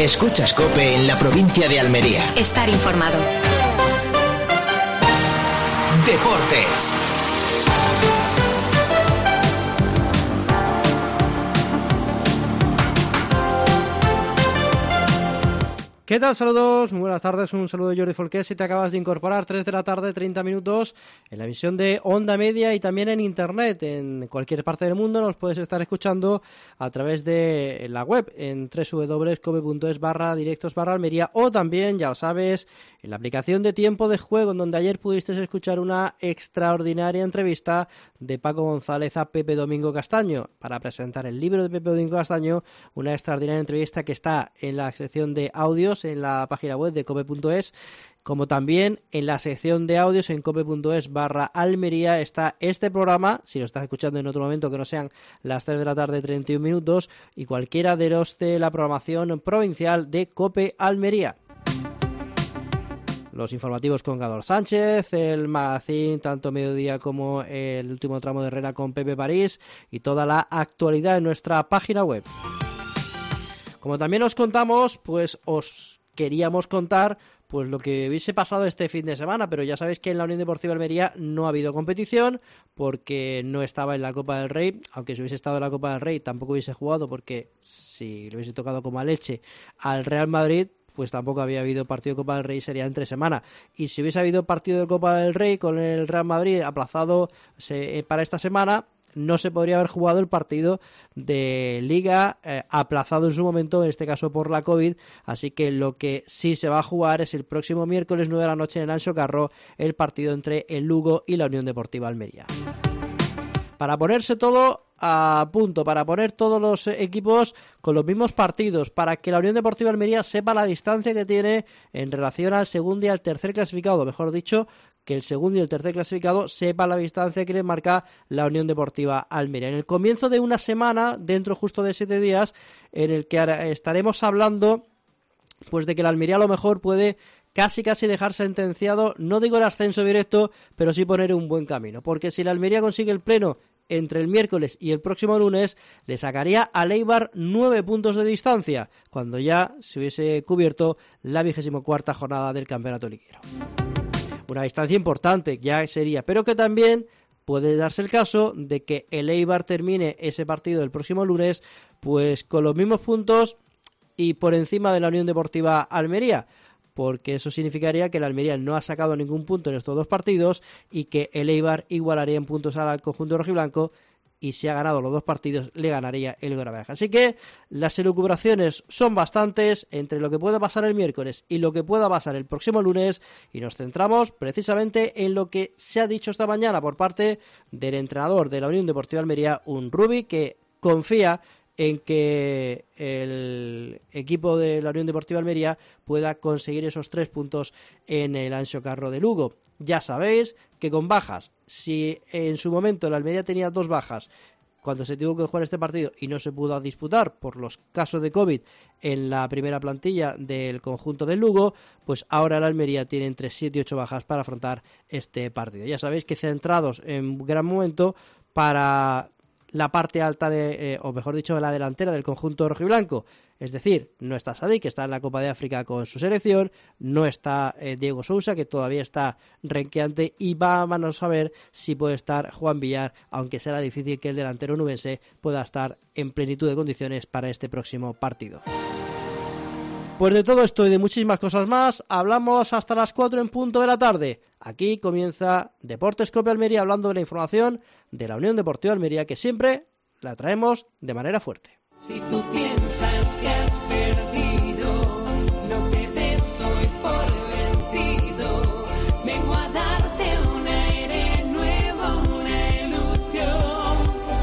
Escuchas COPE en la provincia de Almería. Estar informado. Deportes. ¿Qué tal? Saludos, muy buenas tardes, un saludo de Jordi Folqué. Si te acabas de incorporar, 3 de la tarde, 30 minutos, en la emisión de Onda Media y también en internet, en cualquier parte del mundo nos puedes estar escuchando a través de la web, en www.cope.es/directos/Almería, o también, ya lo sabes, en la aplicación de Tiempo de Juego, en donde ayer pudiste escuchar una extraordinaria entrevista de Paco González a Pepe Domingo Castaño, para presentar el libro de Pepe Domingo Castaño, una extraordinaria entrevista que está en la sección de audios, en la página web de cope.es, como también en la sección de audios en cope.es/Almería está este programa, si lo estás escuchando en otro momento que no sean las 3 de la tarde 31 minutos, y cualquiera de los de la programación provincial de Cope Almería. Los informativos con Gador Sánchez, el magazine tanto mediodía como el último tramo de Herrera con Pepe París, y toda la actualidad en nuestra página web. Como también os contamos, pues os queríamos contar pues lo que hubiese pasado este fin de semana, pero ya sabéis que en la Unión Deportiva Almería no ha habido competición porque no estaba en la Copa del Rey. Aunque si hubiese estado en la Copa del Rey tampoco hubiese jugado, porque si le hubiese tocado como a leche al Real Madrid, pues tampoco había habido partido de Copa del Rey, sería entre semana. Y si hubiese habido partido de Copa del Rey con el Real Madrid aplazado para esta semana, no se podría haber jugado el partido de Liga aplazado en su momento, en este caso por la COVID. Así que lo que sí se va a jugar es el próximo miércoles 9 de la noche en Anxo Carro, el partido entre el Lugo y la Unión Deportiva Almería. Para ponerse todo a punto, para poner todos los equipos con los mismos partidos, para que la Unión Deportiva Almería sepa la distancia que tiene en relación al segundo y al tercer clasificado, mejor dicho, que el segundo y el tercer clasificado sepa la distancia que le marca la Unión Deportiva Almería. En el comienzo de una semana, dentro justo de 7 días, en el que estaremos hablando pues de que la Almería a lo mejor puede casi dejar sentenciado, no digo el ascenso directo, pero sí poner un buen camino, porque si la Almería consigue el pleno entre el miércoles y el próximo lunes, le sacaría al Eibar 9 puntos de distancia, cuando ya se hubiese cubierto la 24ª jornada del campeonato liguero. Una distancia importante ya sería, pero que también puede darse el caso de que el Eibar termine ese partido el próximo lunes pues con los mismos puntos y por encima de la Unión Deportiva Almería, porque eso significaría que la Almería no ha sacado ningún punto en estos dos partidos y que el Eibar igualaría en puntos al conjunto rojiblanco, y si ha ganado los dos partidos le ganaría el Gravelaje. Así que las elucubraciones son bastantes entre lo que pueda pasar el miércoles y lo que pueda pasar el próximo lunes, y nos centramos precisamente en lo que se ha dicho esta mañana por parte del entrenador de la Unión Deportiva Almería, un Rubi, que confía en que el equipo de la Unión Deportiva Almería pueda conseguir esos 3 puntos en el Anxo Carro de Lugo. Ya sabéis que con bajas, si en su momento la Almería tenía 2 bajas cuando se tuvo que jugar este partido y no se pudo disputar por los casos de COVID en la primera plantilla del conjunto del Lugo, pues ahora la Almería tiene entre 7 y 8 bajas para afrontar este partido. Ya sabéis que centrados en gran momento para la parte alta o mejor dicho, la delantera del conjunto rojiblanco. Es decir, no está Sadik, que está en la Copa de África con su selección, no está Diego Sousa, que todavía está renqueante, y vamos a ver si puede estar Juan Villar, aunque será difícil que el delantero nubense pueda estar en plenitud de condiciones para este próximo partido. Pues de todo esto y de muchísimas cosas más hablamos hasta las 4 en punto de la tarde. Aquí comienza Deportes Cope Almería, hablando de la información de la Unión Deportiva Almería, que siempre la traemos de manera fuerte. Si tú piensas que has perdido, no te des hoy por vencido. Vengo a darte un aire nuevo, una ilusión.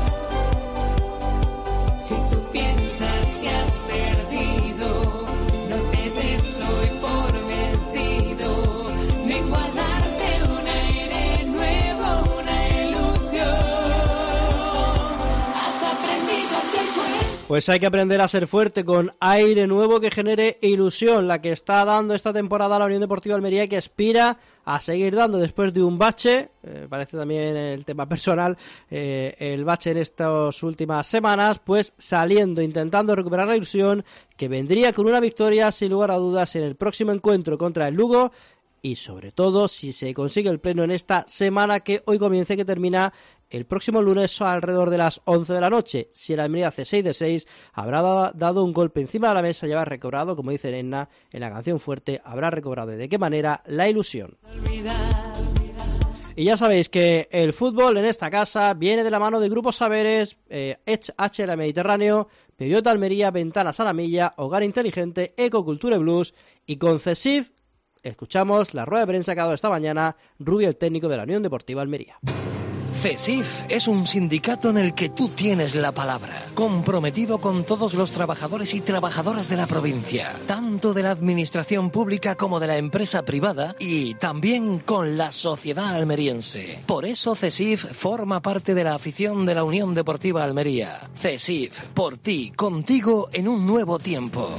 Si tú piensas que has perdido, no te des hoy por vencido. Vengo a darte un aire nuevo, una ilusión. Has aprendido a ser fuerte. Pues hay que aprender a ser fuerte con aire nuevo que genere ilusión, la que está dando esta temporada la Unión Deportiva Almería, que aspira a seguir dando después de un bache, parece también el tema personal, el bache en estas últimas semanas, pues saliendo, intentando recuperar la ilusión, que vendría con una victoria sin lugar a dudas en el próximo encuentro contra el Lugo, y sobre todo si se consigue el pleno en esta semana que hoy comienza y que termina el próximo lunes alrededor de las 11 de la noche. Si el Almería hace 6 de 6, habrá dado un golpe encima de la mesa y habrá recobrado, como dice Enna en la canción fuerte, habrá recobrado de qué manera la ilusión. Y ya sabéis que el fútbol en esta casa viene de la mano de Grupo Saberes, HL Mediterráneo, Peugeot Almería, Ventanas a la Milla, Hogar Inteligente, Ecocultura y Blues, y con CESIF escuchamos la rueda de prensa que ha dado esta mañana Rubio, el técnico de la Unión Deportiva Almería. CESIF es un sindicato en el que tú tienes la palabra, comprometido con todos los trabajadores y trabajadoras de la provincia, tanto de la administración pública como de la empresa privada y también con la sociedad almeriense. Por eso CESIF forma parte de la afición de la Unión Deportiva Almería. CESIF, por ti, contigo en un nuevo tiempo.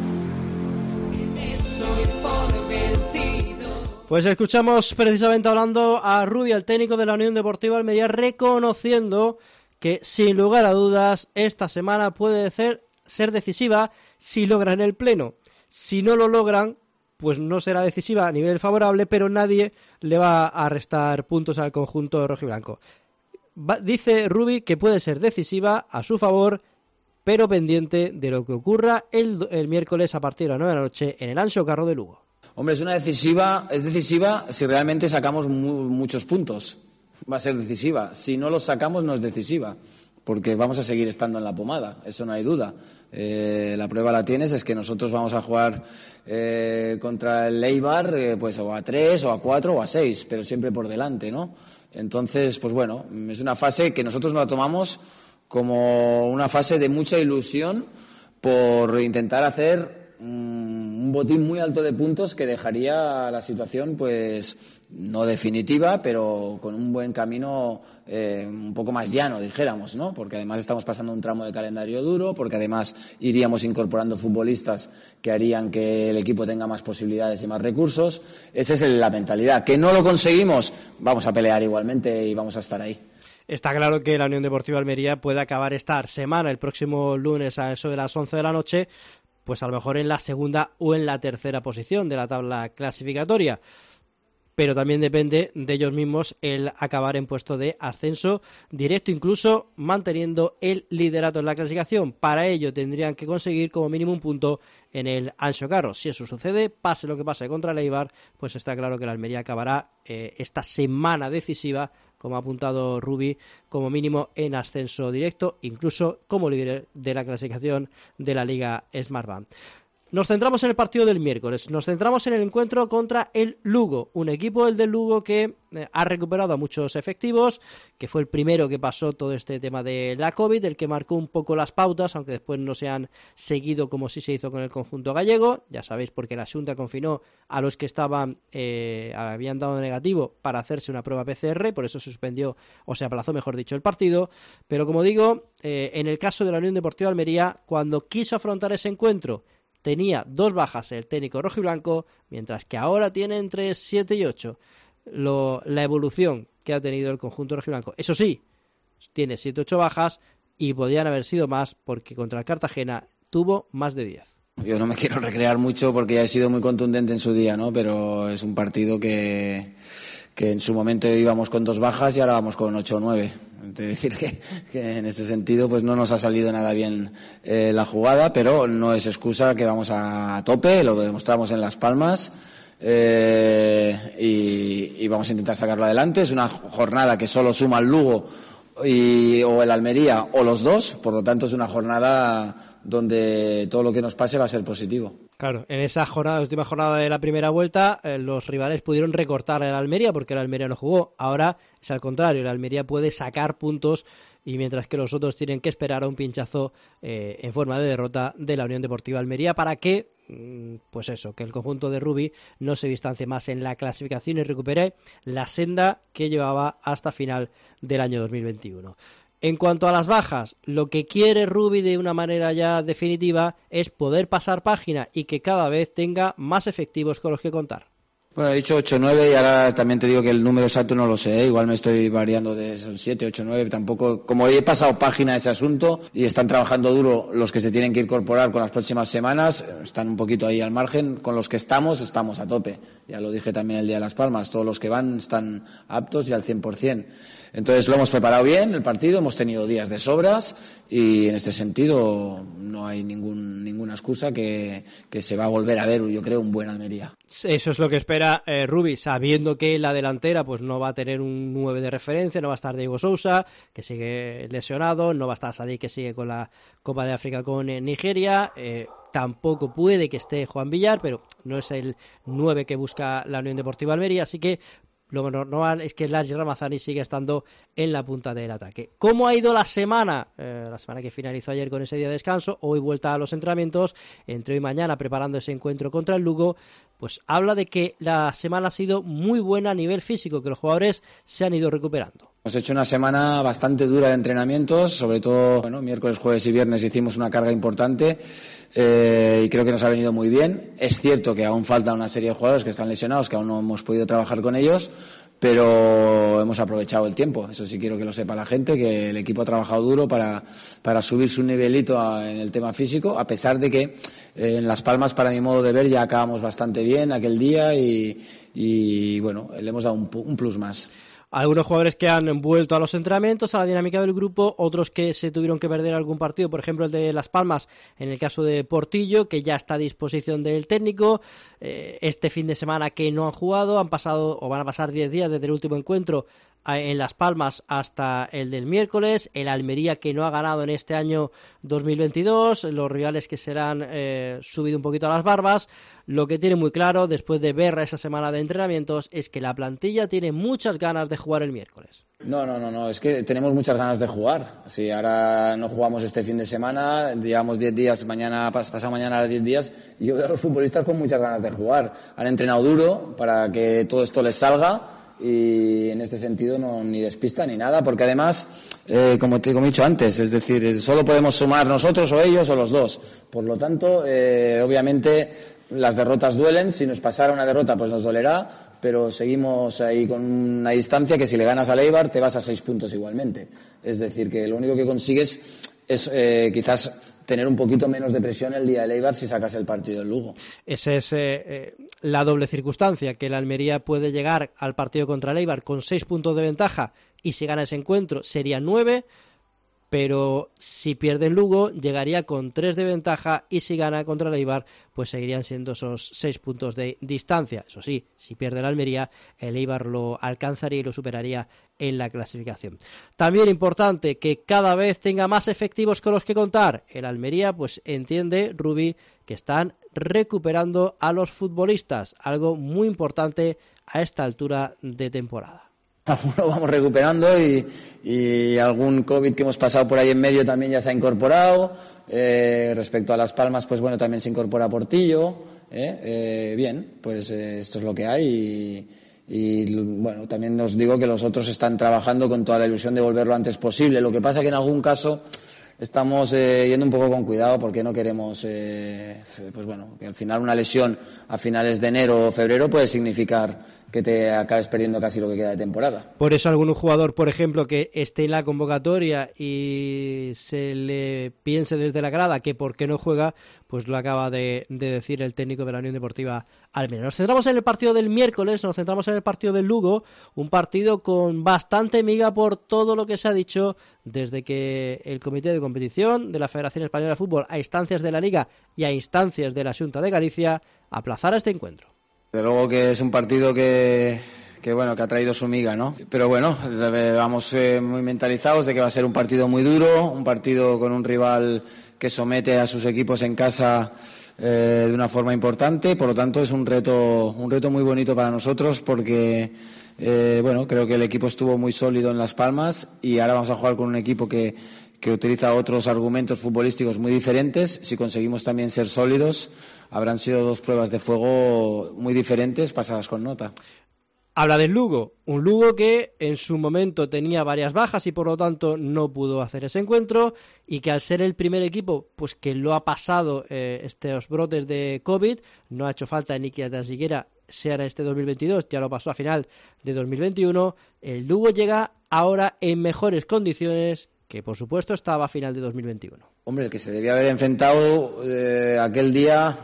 Pues escuchamos precisamente hablando a Rubio, el técnico de la Unión Deportiva Almería, reconociendo que sin lugar a dudas esta semana puede ser decisiva si logran el pleno. Si no lo logran, pues no será decisiva a nivel favorable, pero nadie le va a restar puntos al conjunto rojiblanco. Dice Rubi que puede ser decisiva a su favor, pero pendiente de lo que ocurra el miércoles a partir de las 9 de la noche en el Anxo Carro de Lugo. Hombre, es decisiva si realmente sacamos muchos puntos. Va a ser decisiva. Si no los sacamos, no es decisiva, porque vamos a seguir estando en la pomada, eso no hay duda. La prueba la tienes, es que nosotros vamos a jugar contra el Eibar, pues o a 3, o a 4, o a 6, pero siempre por delante, ¿no? Entonces, pues bueno, es una fase que nosotros no la tomamos como una fase de mucha ilusión por intentar hacer un botín muy alto de puntos que dejaría la situación, pues no definitiva, pero con un buen camino un poco más llano, dijéramos, ¿no? Porque además estamos pasando un tramo de calendario duro, porque además iríamos incorporando futbolistas que harían que el equipo tenga más posibilidades y más recursos. Esa es la mentalidad. Que no lo conseguimos, vamos a pelear igualmente y vamos a estar ahí. Está claro que la Unión Deportiva Almería puede acabar esta semana, el próximo lunes a eso de las 11 de la noche, pues a lo mejor en la segunda o en la tercera posición de la tabla clasificatoria. Pero también depende de ellos mismos el acabar en puesto de ascenso directo, incluso manteniendo el liderato en la clasificación. Para ello tendrían que conseguir como mínimo un punto en el Anxo Carro. Si eso sucede, pase lo que pase contra el Eibar, pues está claro que la Almería acabará esta semana decisiva, como ha apuntado Rubi, como mínimo en ascenso directo, incluso como líder de la clasificación de la Liga Smartbank. Nos centramos en el partido del miércoles, nos centramos en el encuentro contra el Lugo, un equipo, el del Lugo, que ha recuperado a muchos efectivos, que fue el primero que pasó todo este tema de la COVID, el que marcó un poco las pautas, aunque después no se han seguido como sí se hizo con el conjunto gallego. Ya sabéis, porque la Xunta confinó a los que habían dado negativo para hacerse una prueba PCR, por eso se suspendió, o se aplazó, mejor dicho, el partido. Pero como digo, en el caso de la Unión Deportiva Almería, cuando quiso afrontar ese encuentro, tenía 2 bajas el técnico rojiblanco, mientras que ahora tiene entre 7 y 8 la evolución que ha tenido el conjunto rojiblanco. Eso sí, tiene 7-8 bajas y podían haber sido más, porque contra el Cartagena tuvo más de 10. Yo no me quiero recrear mucho porque ya he sido muy contundente en su día, ¿no? Pero es un partido que en su momento íbamos con 2 bajas y ahora vamos con 8 o 9. Es decir, que en ese sentido pues no nos ha salido nada bien la jugada, pero no es excusa, que vamos a tope, lo demostramos en Las Palmas y vamos a intentar sacarlo adelante. Es una jornada que solo suma el Lugo o el Almería o los dos, por lo tanto es una jornada donde todo lo que nos pase va a ser positivo. Claro, en esa jornada, última jornada de la primera vuelta, los rivales pudieron recortar al Almería porque el Almería no jugó. Ahora es al contrario, el Almería puede sacar puntos, y mientras que los otros tienen que esperar a un pinchazo en forma de derrota de la Unión Deportiva Almería para que, pues eso, que el conjunto de Rubi no se distancie más en la clasificación y recupere la senda que llevaba hasta final del año 2021. En cuanto a las bajas, lo que quiere Rubi de una manera ya definitiva es poder pasar página y que cada vez tenga más efectivos con los que contar. Bueno, he dicho 8-9 y ahora también te digo que el número exacto no lo sé, ¿eh? Igual me estoy variando de 7, 8, 9, tampoco, como he pasado página a ese asunto y están trabajando duro los que se tienen que incorporar con las próximas semanas, están un poquito ahí al margen, con los que estamos a tope, ya lo dije también el día de Las Palmas, todos los que van están aptos y al 100%. Entonces lo hemos preparado bien el partido, hemos tenido días de sobras y en este sentido no hay ninguna excusa que se va a volver a ver, yo creo, un buen Almería. Eso es lo que espera Rubi, sabiendo que la delantera pues no va a tener un 9 de referencia, no va a estar Diego Sousa, que sigue lesionado, no va a estar Sadik, que sigue con la Copa de África con Nigeria, tampoco puede que esté Juan Villar, pero no es el 9 que busca la Unión Deportiva Almería, así que lo normal es que Larry Ramazani siga estando en la punta del ataque. ¿Cómo ha ido la semana? La semana que finalizó ayer con ese día de descanso, hoy vuelta a los entrenamientos, entre hoy y mañana preparando ese encuentro contra el Lugo, pues habla de que la semana ha sido muy buena a nivel físico, que los jugadores se han ido recuperando. Hemos hecho una semana bastante dura de entrenamientos, sobre todo miércoles, jueves y viernes hicimos una carga importante y creo que nos ha venido muy bien. Es cierto que aún falta una serie de jugadores que están lesionados, que aún no hemos podido trabajar con ellos, pero hemos aprovechado el tiempo. Eso sí quiero que lo sepa la gente, que el equipo ha trabajado duro para subir su nivelito en el tema físico, a pesar de que en Las Palmas, para mi modo de ver, ya acabamos bastante bien aquel día y bueno, le hemos dado un plus más. Algunos jugadores que han vuelto a los entrenamientos, a la dinámica del grupo, otros que se tuvieron que perder algún partido, por ejemplo el de Las Palmas, en el caso de Portillo, que ya está a disposición del técnico. Este fin de semana que no han jugado, han pasado o van a pasar 10 días desde el último encuentro en Las Palmas hasta el del miércoles. El Almería, que no ha ganado en este año 2022, los rivales que serán subido un poquito a las barbas. Lo que tiene muy claro, después de ver esa semana de entrenamientos, es que la plantilla tiene muchas ganas de jugar el miércoles. No, es que tenemos muchas ganas de jugar. Si ahora no jugamos este fin de semana, digamos 10 días, pasado mañana 10 días, yo veo a los futbolistas con muchas ganas de jugar. Han entrenado duro para que todo esto les salga y en este sentido no ni despista ni nada, porque además, como he dicho antes, es decir, solo podemos sumar nosotros o ellos o los dos. Por lo tanto, obviamente las derrotas duelen, si nos pasara una derrota pues nos dolerá, pero seguimos ahí con una distancia que si le ganas al Eibar te vas a 6 puntos igualmente. Es decir, que lo único que consigues es quizás tener un poquito menos de presión el día del Eibar si sacas el partido del Lugo. Esa es la doble circunstancia, que el Almería puede llegar al partido contra el Eibar con 6 puntos de ventaja y si gana ese encuentro sería 9, pero si pierde el Lugo llegaría con 3 de ventaja y si gana contra el Eibar pues seguirían siendo esos 6 puntos de distancia. Eso sí, si pierde el Almería, el Eibar lo alcanzaría y lo superaría en la clasificación. También importante que cada vez tenga más efectivos con los que contar. El Almería pues entiende, Rubi, que están recuperando a los futbolistas, algo muy importante a esta altura de temporada. Lo vamos recuperando y algún COVID que hemos pasado por ahí en medio también ya se ha incorporado. Respecto a Las Palmas, pues bueno, también se incorpora Portillo. Bien, pues esto es lo que hay y bueno, también os digo que los otros están trabajando con toda la ilusión de volver lo antes posible. Lo que pasa que en algún caso estamos yendo un poco con cuidado porque no queremos, pues bueno, que al final una lesión a finales de enero o febrero puede significar que te acabes perdiendo casi lo que queda de temporada. Por eso algún jugador, por ejemplo, que esté en la convocatoria y se le piense desde la grada que por qué no juega, pues lo acaba de decir el técnico de la Unión Deportiva Almería. Nos centramos en el partido del miércoles, nos centramos en el partido del Lugo, un partido con bastante miga por todo lo que se ha dicho desde que el Comité de Competición de la Federación Española de Fútbol, a instancias de la Liga y a instancias de la Xunta de Galicia, aplazara este encuentro. De luego que es un partido que ha traído su miga, ¿no? Pero bueno, vamos muy mentalizados de que va a ser un partido muy duro, un partido con un rival que somete a sus equipos en casa de una forma importante. Por lo tanto, es un reto muy bonito para nosotros porque creo que el equipo estuvo muy sólido en Las Palmas y ahora vamos a jugar con un equipo que utiliza otros argumentos futbolísticos muy diferentes. Si conseguimos también ser sólidos, habrán sido 2 pruebas de fuego muy diferentes pasadas con nota. Habla del Lugo, un Lugo que en su momento tenía varias bajas y por lo tanto no pudo hacer ese encuentro, y que al ser el primer equipo pues que lo ha pasado estos brotes de COVID, no ha hecho falta ni que tan siquiera sea en este 2022, ya lo pasó a final de 2021, el Lugo llega ahora en mejores condiciones que por supuesto estaba a final de 2021. Hombre, el que se debía haber enfrentado aquel día,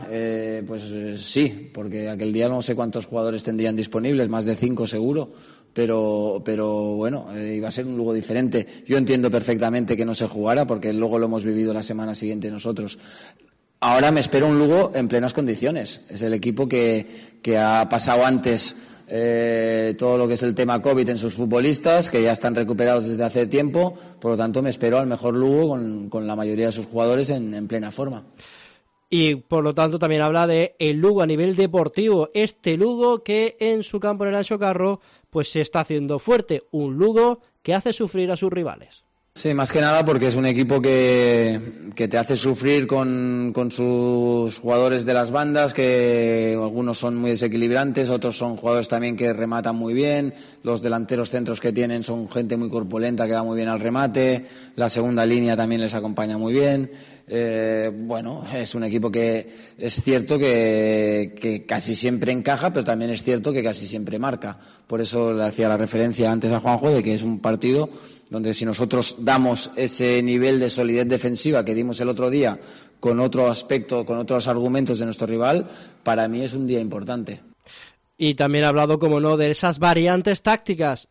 sí, porque aquel día no sé cuántos jugadores tendrían disponibles, más de 5 seguro, pero bueno, iba a ser un Lugo diferente. Yo entiendo perfectamente que no se jugara, porque luego lo hemos vivido la semana siguiente nosotros. Ahora me espero un Lugo en plenas condiciones. Es el equipo que ha pasado antes todo lo que es el tema COVID en sus futbolistas, que ya están recuperados desde hace tiempo, por lo tanto me espero al mejor Lugo con la mayoría de sus jugadores en plena forma. Y por lo tanto también habla de el Lugo a nivel deportivo, este Lugo que en su campo en el Anxo Carro pues se está haciendo fuerte, un Lugo que hace sufrir a sus rivales. Sí, más que nada porque es un equipo que te hace sufrir con sus jugadores de las bandas, que algunos son muy desequilibrantes, otros son jugadores también que rematan muy bien, los delanteros centros que tienen son gente muy corpulenta que va muy bien al remate, la segunda línea también les acompaña muy bien. Bueno, es un equipo que es cierto que casi siempre encaja, pero también es cierto que casi siempre marca. Por eso le hacía la referencia antes a Juanjo de que es un partido donde si nosotros damos ese nivel de solidez defensiva que dimos el otro día con otro aspecto, con otros argumentos de nuestro rival, para mí es un día importante. Y también ha hablado, como no, de esas variantes tácticas,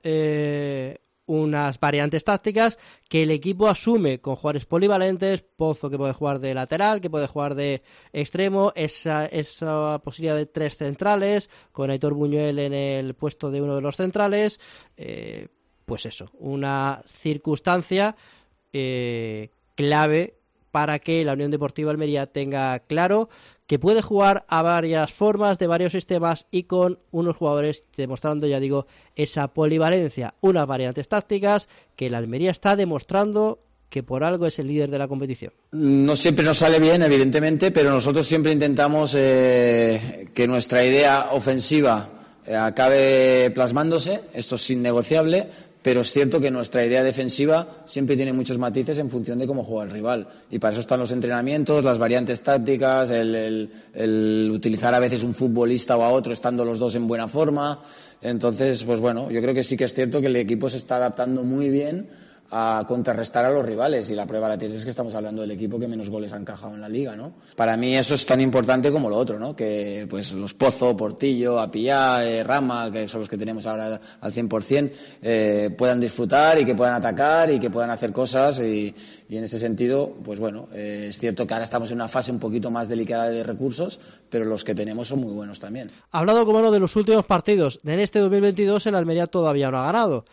unas variantes tácticas que el equipo asume con jugadores polivalentes, Pozo que puede jugar de lateral, que puede jugar de extremo, esa posibilidad de 3 centrales, con Aitor Buñuel en el puesto de uno de los centrales, pues eso, una circunstancia clave para que la Unión Deportiva Almería tenga claro que puede jugar a varias formas, de varios sistemas y con unos jugadores demostrando, ya digo, esa polivalencia, unas variantes tácticas que la Almería está demostrando que por algo es el líder de la competición. No siempre nos sale bien, evidentemente, pero nosotros siempre intentamos que nuestra idea ofensiva acabe plasmándose, esto es innegociable, pero es cierto que nuestra idea defensiva siempre tiene muchos matices en función de cómo juega el rival, y para eso están los entrenamientos, las variantes tácticas, el utilizar a veces un futbolista o a otro estando los dos en buena forma. Entonces, pues bueno, yo creo que sí que es cierto que el equipo se está adaptando muy bien a contrarrestar a los rivales, y la prueba la tienes es que estamos hablando del equipo que menos goles ha encajado en la liga, ¿no? Para mí eso es tan importante como lo otro, ¿no? Que pues los Pozo, Portillo, Apillá, Rama, que son los que tenemos ahora al 100%, puedan disfrutar y que puedan atacar y que puedan hacer cosas, y en ese sentido, pues bueno, es cierto que ahora estamos en una fase un poquito más delicada de recursos, pero los que tenemos son muy buenos también. Ha hablado, como no, de los últimos partidos. En este 2022 el Almería todavía no ha ganado.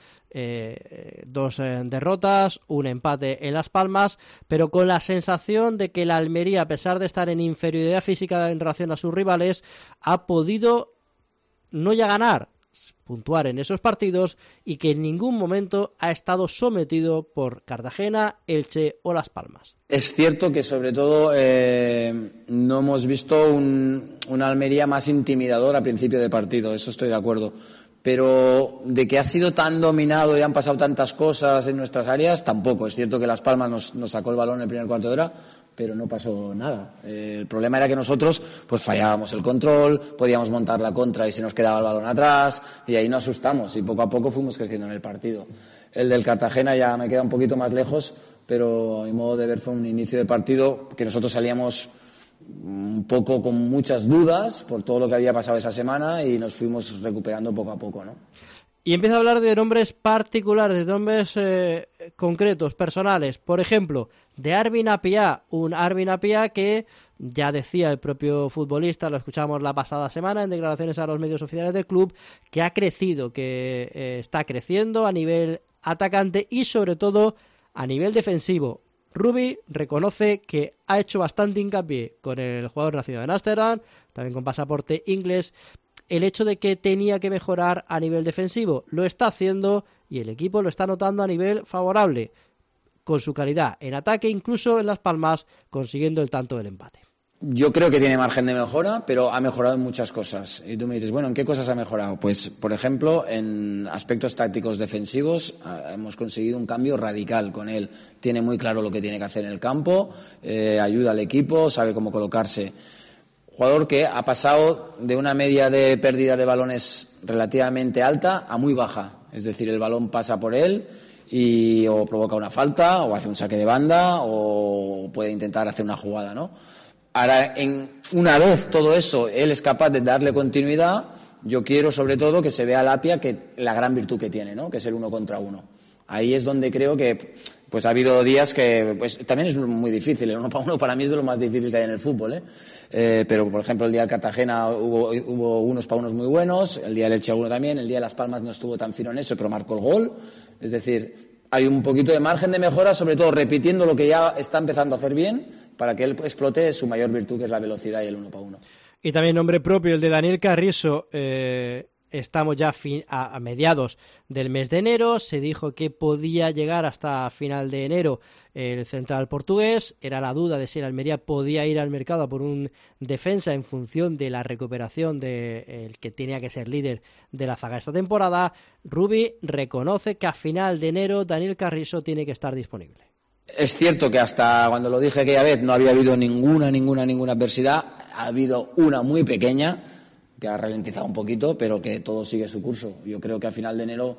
2 derrotas, un empate en Las Palmas, pero con la sensación de que la Almería, a pesar de estar en inferioridad física en relación a sus rivales, ha podido no ya ganar, puntuar en esos partidos, y que en ningún momento ha estado sometido por Cartagena, Elche o Las Palmas. Es cierto que sobre todo no hemos visto una Almería más intimidadora a principio de partido, eso estoy de acuerdo. Pero de que ha sido tan dominado y han pasado tantas cosas en nuestras áreas, tampoco. Es cierto que Las Palmas nos sacó el balón en el primer cuarto de hora, pero no pasó nada. El problema era que nosotros pues fallábamos el control, podíamos montar la contra y se nos quedaba el balón atrás, y ahí nos asustamos y poco a poco fuimos creciendo en el partido. El del Cartagena ya me queda un poquito más lejos, pero a mi modo de ver fue un inicio de partido que nosotros salíamos un poco con muchas dudas por todo lo que había pasado esa semana, y nos fuimos recuperando poco a poco, ¿no? Y empieza a hablar de nombres particulares, de nombres concretos, personales. Por ejemplo, de Arvin Appiah, un Arvin Appiah que ya decía el propio futbolista, lo escuchamos la pasada semana en declaraciones a los medios oficiales del club, que ha crecido, que está creciendo a nivel atacante y sobre todo a nivel defensivo. Rubi reconoce que ha hecho bastante hincapié con el jugador nacido en Ámsterdam, también con pasaporte inglés, el hecho de que tenía que mejorar a nivel defensivo. Lo está haciendo y el equipo lo está notando a nivel favorable, con su calidad en ataque, incluso en Las Palmas, consiguiendo el tanto del empate. Yo creo que tiene margen de mejora, pero ha mejorado en muchas cosas. Y tú me dices, bueno, ¿en qué cosas ha mejorado? Pues, por ejemplo, en aspectos tácticos defensivos hemos conseguido un cambio radical con él. Tiene muy claro lo que tiene que hacer en el campo, ayuda al equipo, sabe cómo colocarse. Jugador que ha pasado de una media de pérdida de balones relativamente alta a muy baja. Es decir, el balón pasa por él y o provoca una falta, o hace un saque de banda, o puede intentar hacer una jugada, ¿no? Ahora, una vez todo eso, él es capaz de darle continuidad. Yo quiero, sobre todo, que se vea a Apia que la gran virtud que tiene, ¿no? Que es el 1 contra 1. Ahí es donde creo que pues ha habido días que pues también es muy difícil. El 1 para 1 para mí es de lo más difícil que hay en el fútbol, pero, por ejemplo, el día del Cartagena hubo unos para unos muy buenos, el día del Elche alguno también, el día de Las Palmas no estuvo tan fino en eso, pero marcó el gol. Es decir, hay un poquito de margen de mejora, sobre todo repitiendo lo que ya está empezando a hacer bien, para que él explote su mayor virtud, que es la velocidad y el 1 para 1. Y también nombre propio, el de Daniel Carrizo. Estamos ya a mediados del mes de enero. Se dijo que podía llegar hasta final de enero el central portugués. Era la duda de si el Almería podía ir al mercado por un defensa en función de la recuperación del que tenía que ser líder de la zaga esta temporada. Rubi reconoce que a final de enero Daniel Carrizo tiene que estar disponible. Es cierto que hasta cuando lo dije aquella vez no había habido ninguna adversidad. Ha habido una muy pequeña que ha ralentizado un poquito, pero que todo sigue su curso. Yo creo que a final de enero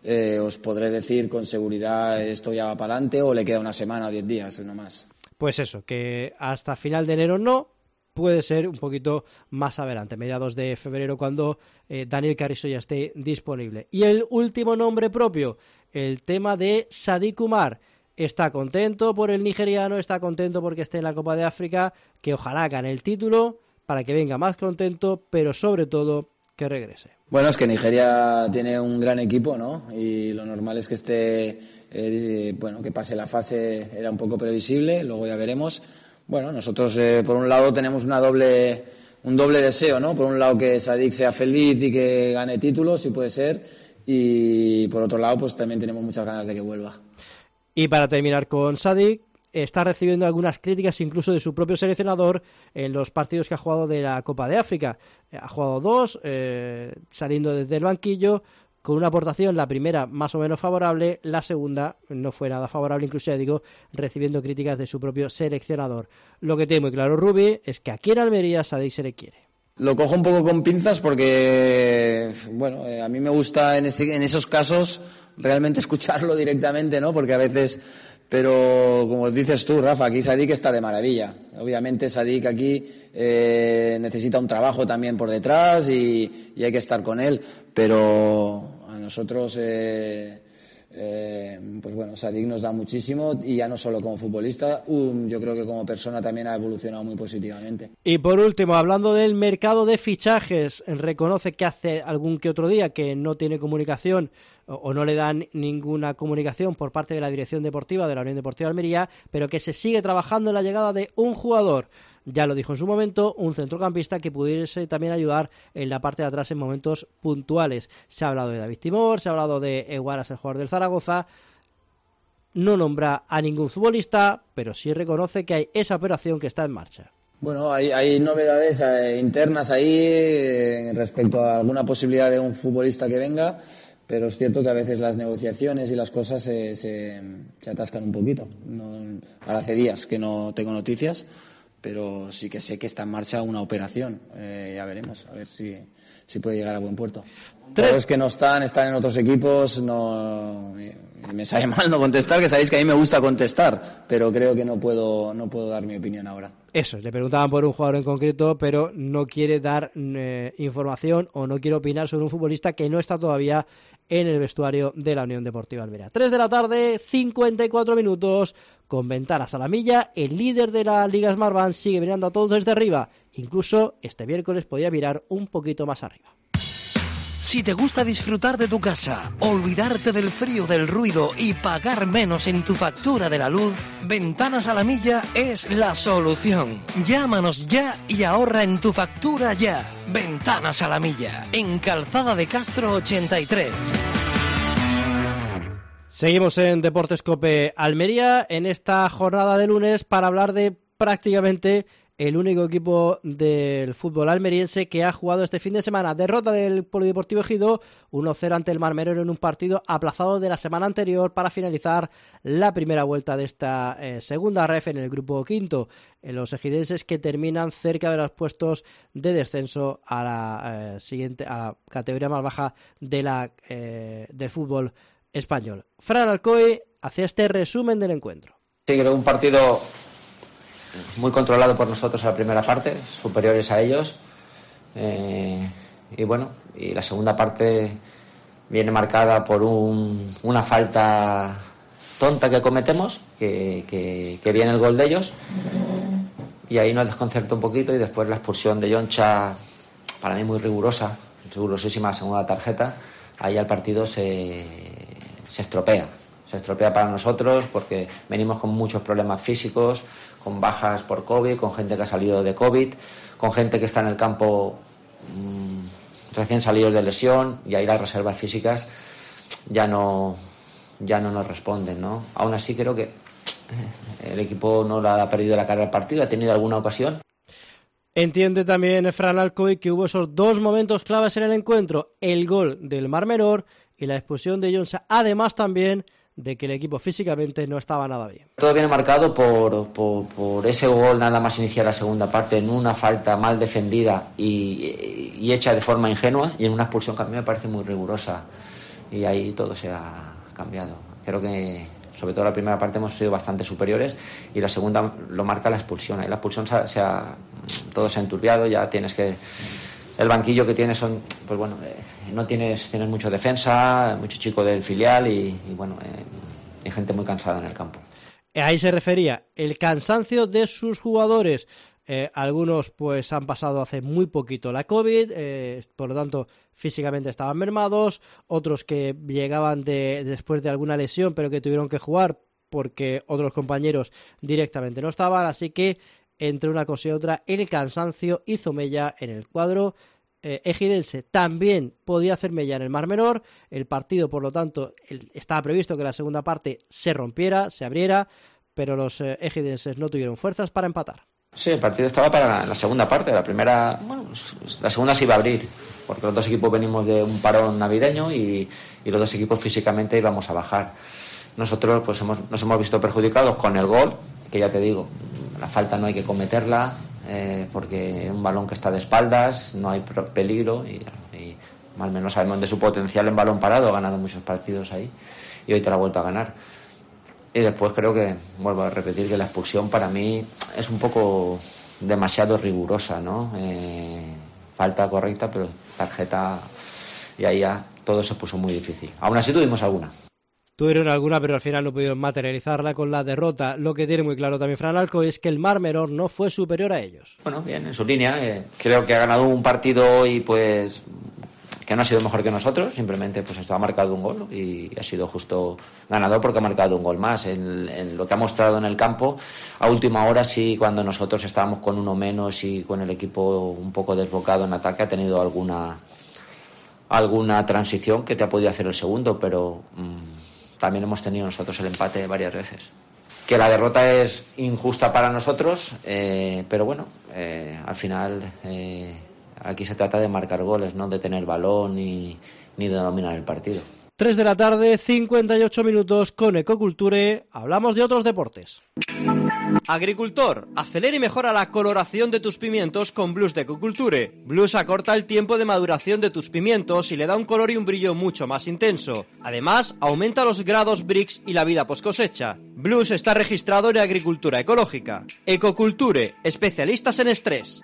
os podré decir con seguridad esto ya va para adelante, o le queda una semana o 10 días, no más. Pues eso, que hasta final de enero no, puede ser un poquito más adelante, mediados de febrero, cuando Daniel Carrizo ya esté disponible. Y el último nombre propio, el tema de Sadik Umar. Está contento por el nigeriano, está contento porque esté en la Copa de África, que ojalá gane el título, para que venga más contento, pero sobre todo que regrese. Bueno, es que Nigeria tiene un gran equipo, ¿no? Y lo normal es que esté, que pase la fase, era un poco previsible, luego ya veremos. Bueno, nosotros por un lado tenemos un doble deseo, ¿no? Por un lado que Sadik sea feliz y que gane títulos, si puede ser, y por otro lado pues también tenemos muchas ganas de que vuelva. Y para terminar con Sadik, está recibiendo algunas críticas incluso de su propio seleccionador en los partidos que ha jugado de la Copa de África. Ha jugado 2, saliendo desde el banquillo, con una aportación, la primera más o menos favorable, la segunda no fue nada favorable, incluso ya digo, recibiendo críticas de su propio seleccionador. Lo que tiene muy claro Rubi es que aquí en Almería Sadik se le quiere. Lo cojo un poco con pinzas porque, a mí me gusta en esos casos realmente escucharlo directamente, ¿no? Porque a veces... Pero, como dices tú, Rafa, aquí Sadik está de maravilla. Obviamente Sadik aquí necesita un trabajo también por detrás y hay que estar con él. Pero a nosotros, Sadik nos da muchísimo, y ya no solo como futbolista, yo creo que como persona también ha evolucionado muy positivamente. Y por último, hablando del mercado de fichajes, reconoce que hace algún que otro día que no tiene comunicación o no le dan ninguna comunicación por parte de la dirección deportiva de la Unión Deportiva de Almería, pero que se sigue trabajando en la llegada de un jugador. Ya lo dijo en su momento, un centrocampista que pudiese también ayudar en la parte de atrás en momentos puntuales. Se ha hablado de David Timor, se ha hablado de Eguaras, el jugador del Zaragoza. No nombra a ningún futbolista, pero sí reconoce que hay esa operación que está en marcha. Bueno, hay novedades internas ahí respecto a alguna posibilidad de un futbolista que venga. Pero es cierto que a veces las negociaciones y las cosas se atascan un poquito. Ahora hace días que no tengo noticias, pero sí que sé que está en marcha una operación. Ya veremos, a ver si puede llegar a buen puerto. Los que no están en otros equipos. Me sabe mal no contestar, que sabéis que a mí me gusta contestar, pero creo que no puedo dar mi opinión ahora. Eso, le preguntaban por un jugador en concreto, pero no quiere dar información o no quiere opinar sobre un futbolista que no está todavía en el vestuario de la Unión Deportiva Almería. 3 de la tarde, 54 minutos, con ventanas a la milla. El líder de la Liga Smartbank sigue mirando a todos desde arriba. Incluso este miércoles podía mirar un poquito más arriba. Si te gusta disfrutar de tu casa, olvidarte del frío, del ruido y pagar menos en tu factura de la luz, Ventanas a la Milla es la solución. Llámanos ya y ahorra en tu factura ya. Ventanas a la Milla, en Calzada de Castro 83. Seguimos en Deportes COPE Almería en esta jornada de lunes para hablar de prácticamente el único equipo del fútbol almeriense que ha jugado este fin de semana. Derrota del Polideportivo Ejido 1-0 ante el Marmeror en un partido aplazado de la semana anterior para finalizar la primera vuelta de esta segunda ref en el grupo quinto. Los ejidenses que terminan cerca de los puestos de descenso a la siguiente, a la categoría más baja de del fútbol español. Fran Alcoy hacía este resumen del encuentro. Sí, creo que un partido muy controlado por nosotros en la primera parte, superiores a ellos, y bueno, y la segunda parte viene marcada por una falta tonta que cometemos, que viene el gol de ellos, y ahí nos desconcerta un poquito, y después la expulsión de Yoncha, para mí muy rigurosísima la segunda tarjeta. Ahí el partido se estropea. Se estropea para nosotros porque venimos con muchos problemas físicos, con bajas por COVID, con gente que ha salido de COVID, con gente que está en el campo recién salidos de lesión, y ahí las reservas físicas ya no nos responden, ¿no? Aún así creo que el equipo no ha perdido la cara al partido, ha tenido alguna ocasión. Entiende también Fran Alcoy que hubo esos dos momentos claves en el encuentro, el gol del Marmeror y la expulsión de Yoncha, además también de que el equipo físicamente no estaba nada bien. Todo viene marcado por ese gol nada más iniciar la segunda parte, en una falta mal defendida y hecha de forma ingenua, y en una expulsión que a mí me parece muy rigurosa, y ahí todo se ha cambiado. Creo que sobre todo la primera parte hemos sido bastante superiores, y la segunda lo marca la expulsión. Ahí la expulsión todo se ha enturbiado, ya tienes que... El banquillo que tienes son, pues bueno, no tienes mucho defensa, mucho chico del filial y bueno, hay gente muy cansada en el campo. Ahí se refería el cansancio de sus jugadores. Algunos pues han pasado hace muy poquito la COVID, por lo tanto físicamente estaban mermados, otros que llegaban después de alguna lesión pero que tuvieron que jugar porque otros compañeros directamente no estaban, así que entre una cosa y otra el cansancio hizo mella en el cuadro ejidense. También podía hacer mella en el Marmeror. El partido, por lo tanto, estaba previsto que la segunda parte se rompiera, se abriera, pero los ejidenses no tuvieron fuerzas para empatar. Sí, el partido estaba para la segunda parte. La primera, bueno, la segunda se iba a abrir, porque los dos equipos venimos de un parón navideño y los dos equipos físicamente íbamos a bajar. Nosotros pues nos hemos visto perjudicados con el gol, que ya te digo, la falta no hay que cometerla, porque es un balón que está de espaldas, no hay peligro, y más o menos sabemos de su potencial en balón parado, ha ganado muchos partidos ahí y hoy te la ha vuelto a ganar. Y después creo que, vuelvo a repetir, que la expulsión para mí es un poco demasiado rigurosa, ¿no? Falta correcta, pero tarjeta, y ahí ya todo se puso muy difícil. Aún así tuvimos alguna. Tuvieron alguna, pero al final no pudieron materializarla con la derrota. Lo que tiene muy claro también Fran Alcoy es que el Marmeror no fue superior a ellos. Bueno, bien, en su línea. Creo que ha ganado un partido y pues que no ha sido mejor que nosotros. Simplemente pues ha marcado un gol y ha sido justo ganador porque ha marcado un gol más. En lo que ha mostrado en el campo, a última hora sí, cuando nosotros estábamos con uno menos y con el equipo un poco desbocado en ataque, ha tenido alguna transición que te ha podido hacer el segundo, pero... también hemos tenido nosotros el empate varias veces. Que la derrota es injusta para nosotros, pero bueno, al final aquí se trata de marcar goles, no de tener balón ni de dominar el partido. 3 de la tarde, 58 minutos, con Ecoculture hablamos de otros deportes. Agricultor, acelera y mejora la coloración de tus pimientos con Blues de Ecoculture. Blues acorta el tiempo de maduración de tus pimientos y le da un color y un brillo mucho más intenso. Además, aumenta los grados Brix y la vida post cosecha. Blues está registrado en Agricultura Ecológica. Ecoculture, especialistas en estrés.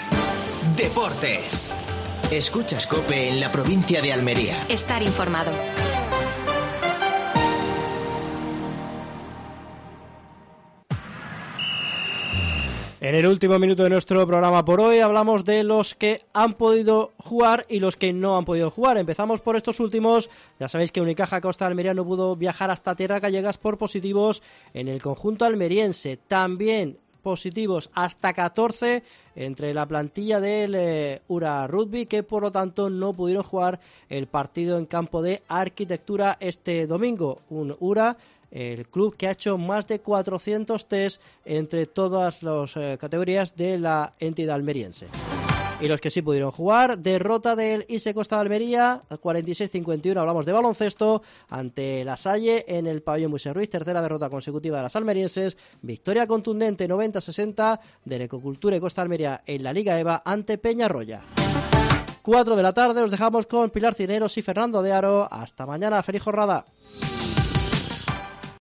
Deportes. Escuchas COPE en la provincia de Almería. Estar informado. En el último minuto de nuestro programa por hoy hablamos de los que han podido jugar y los que no han podido jugar. Empezamos por estos últimos. Ya sabéis que Unicaja Costa Almería no pudo viajar hasta Tierras Gallegas por positivos en el conjunto almeriense. También positivos hasta 14 entre la plantilla del Ura Rugby, que por lo tanto no pudieron jugar el partido en campo de Arquitectura este domingo. Un Ura el club que ha hecho más de 400 test entre todas las categorías de la entidad almeriense. Y los que sí pudieron jugar, derrota del ISE Costa de Almería, 46-51, hablamos de baloncesto, ante La Salle en el pabellón Moisés Ruiz, tercera derrota consecutiva de las almerienses, victoria contundente 90-60 del Ecocultura y Costa de Almería en la Liga EVA ante Peñarroya. 4 de la tarde, os dejamos con Pilar Cineros y Fernando de Aro. Hasta mañana, feliz jornada.